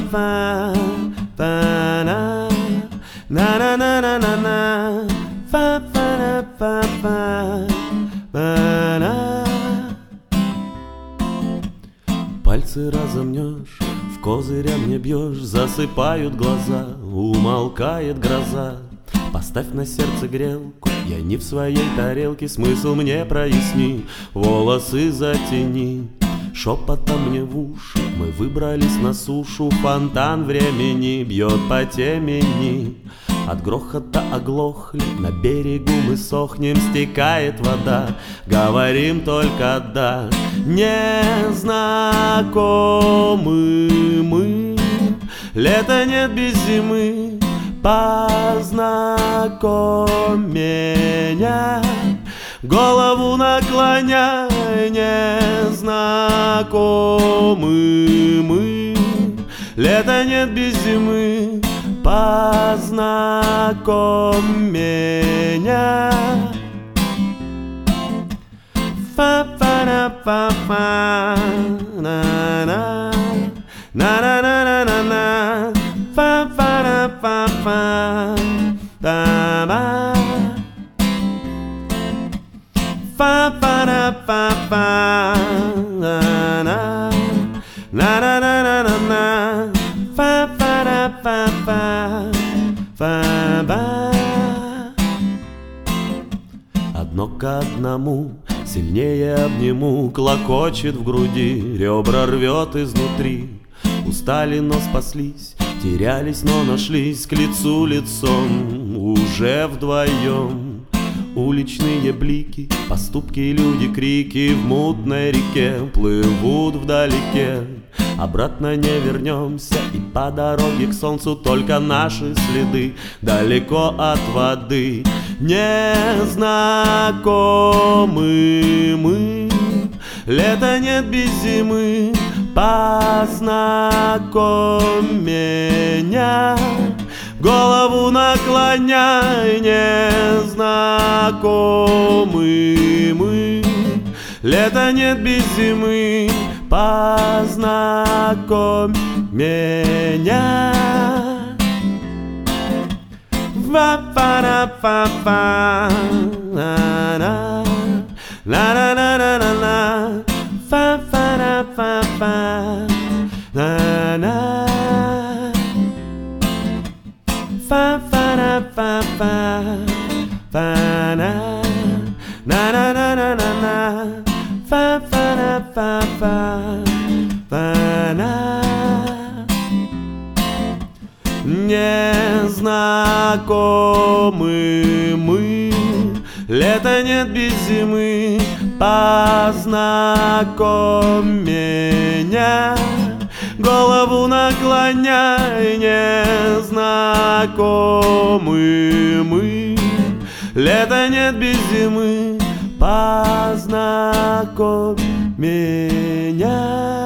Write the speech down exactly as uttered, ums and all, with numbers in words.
fa fa na na na na na na na fa fa na fa fa fa на. Пальцы разомнешь, в козыря мне бьешь, засыпают глаза, умолкает гроза. Поставь на сердце грелку, я не в своей тарелке, смысл мне проясни, волосы затяни. Шепотом мне в уши, мы выбрались на сушу, фонтан времени бьет по темени. От грохота оглохли, на берегу мы сохнем, стекает вода, говорим только да. Незнакомы мы, лета нет без зимы, познакомь меня, голову наклоняй. Незнакомы мы, лета нет без зимы, познакомь меня. Фа фа на фа фа на на на на на на на на фа фа на фа фа да ба фа фа на фа фа на на на на на на на на фа фа на фа фа фа ба. Одно к одному сильнее обниму, клокочет в груди, ребра рвет изнутри. Устали, но спаслись, терялись, но нашлись, к лицу лицом уже вдвоем. Уличные блики, поступки, люди, крики в мутной реке плывут вдалеке. Обратно не вернемся, и по дороге к солнцу только наши следы далеко от воды. Незнакомы мы, лета нет без зимы, познакомь меня, голову наклоняй. Незнакомы мы, лета нет без зимы, познакомь меня. Фа фа на фа фа на на на на на на на на фа фа на фа фа на на фа фа на фа фа фа на на на на на на на фа фа на фа фа фа на. Незнакомы мы, лета нет без зимы, познакомь меня, голову наклоняй. Незнакомы мы, лета нет без зимы, познакомь меня.